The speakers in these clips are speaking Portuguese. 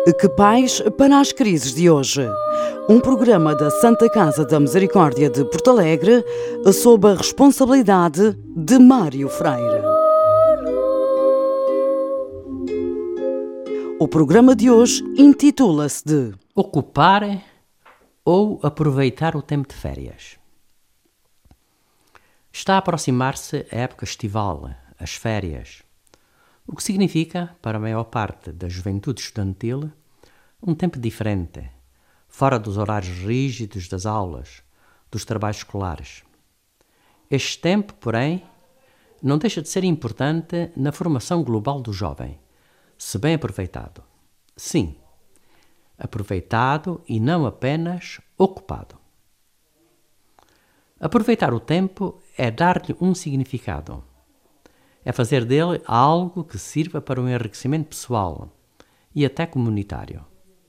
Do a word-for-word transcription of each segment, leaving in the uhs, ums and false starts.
Que Pais para as Crises de Hoje. Um programa da Santa Casa da Misericórdia de Porto Alegre, sob a responsabilidade de Mário Freire. O programa de hoje intitula-se de Ocupar ou aproveitar o tempo de férias. Está a aproximar-se a época estival, as férias, o que significa, para a maior parte da juventude estudantil, um tempo diferente, fora dos horários rígidos das aulas, dos trabalhos escolares. Este tempo, porém, não deixa de ser importante na formação global do jovem, se bem aproveitado. Sim, aproveitado e não apenas ocupado. Aproveitar o tempo é dar-lhe um significado. É fazer dele algo que sirva para o enriquecimento pessoal e até comunitário.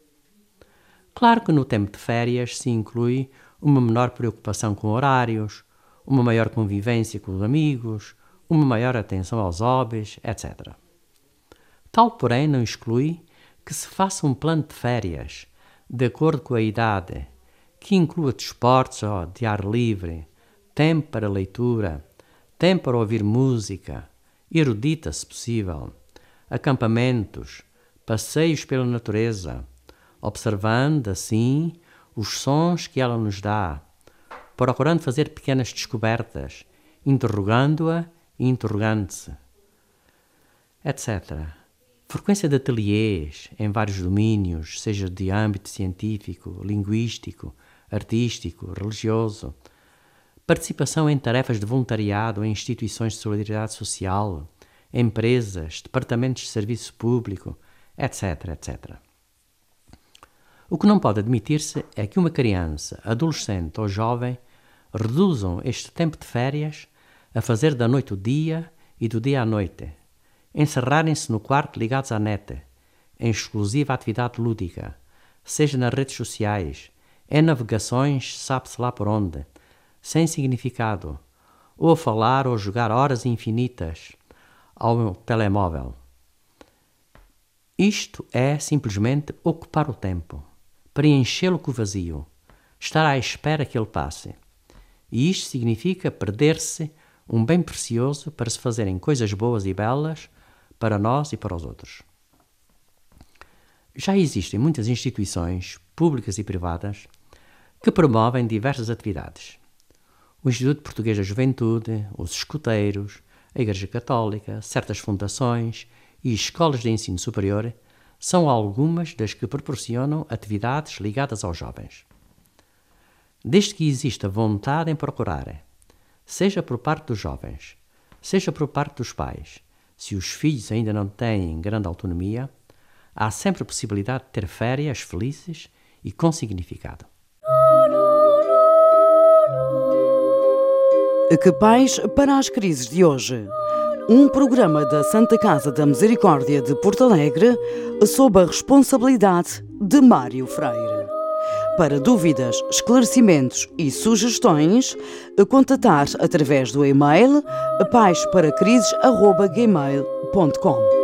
Claro que no tempo de férias se inclui uma menor preocupação com horários, uma maior convivência com os amigos, uma maior atenção aos hobbies, etcétera. Tal, porém, não exclui que se faça um plano de férias, de acordo com a idade, que inclua desportos oh, de ar livre, tempo para leitura, tempo para ouvir música, erudita se possível, acampamentos, passeios pela natureza, observando, assim, os sons que ela nos dá, procurando fazer pequenas descobertas, interrogando-a e interrogando-se, etcétera. Frequência de ateliês em vários domínios, seja de âmbito científico, linguístico, artístico, religioso, participação em tarefas de voluntariado em instituições de solidariedade social, empresas, departamentos de serviço público, etcétera, etcétera. O que não pode admitir-se é que uma criança, adolescente ou jovem reduzam este tempo de férias a fazer da noite o dia e do dia à noite, encerrarem-se no quarto ligados à net, em exclusiva atividade lúdica, seja nas redes sociais, em navegações, sabe-se lá por onde, sem significado, ou a falar ou jogar horas infinitas ao telemóvel. Isto é simplesmente ocupar o tempo, preenchê-lo com o vazio, estar à espera que ele passe. E isto significa perder-se um bem precioso para se fazerem coisas boas e belas para nós e para os outros. Já existem muitas instituições, públicas e privadas, que promovem diversas atividades. O Instituto Português da Juventude, os escuteiros, a Igreja Católica, certas fundações e escolas de ensino superior são algumas das que proporcionam atividades ligadas aos jovens. Desde que exista vontade em procurar, seja por parte dos jovens, seja por parte dos pais, se os filhos ainda não têm grande autonomia, há sempre a possibilidade de ter férias felizes e com significado. Que Pais para as Crises de Hoje. Um programa da Santa Casa da Misericórdia de Porto Alegre, sob a responsabilidade de Mário Freire. Para dúvidas, esclarecimentos e sugestões, contatar através do e-mail pais para crises arroba gmail ponto com.